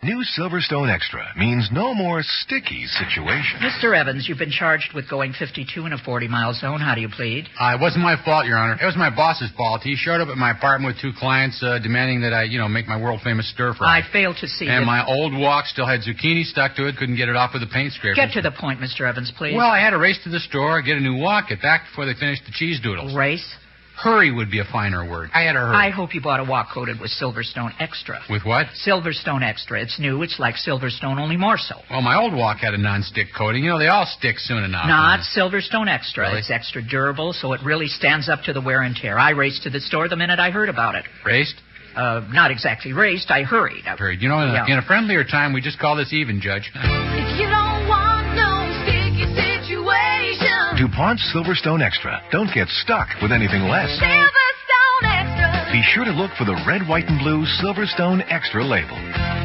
New Silverstone Extra means no more sticky situations. Mr. Evans, you've been charged with going 52 in a 40-mile zone. How do you plead? It wasn't my fault, Your Honor. It was my boss's fault. He showed up at my apartment with two clients demanding that I, make my world-famous stir-fry. I failed to see And it. my old wok still had zucchini stuck to it. Couldn't get it off with a paint scraper. Get to the point, Mr. Evans, please. Well, I had to race to the store, get a new wok, get back before they finished the cheese doodles. Race? Hurry would be a finer word. I had to hurry. I hope you bought a wok coated with Silverstone Extra. With what? Silverstone Extra. It's new. It's like Silverstone, only more so. Well, my old wok had a non-stick coating. They all stick soon enough. Not Silverstone Extra. Really? It's extra durable, so it really stands up to the wear and tear. I raced to the store the minute I heard about it. Raced? Not exactly raced. I hurried. Hurried. In a friendlier time, we just call this even, Judge. If you don't want no sticky situation, DuPont Silverstone Extra. Don't get stuck with anything less. Silverstone Extra. Be sure to look for the red, white, and blue Silverstone Extra label.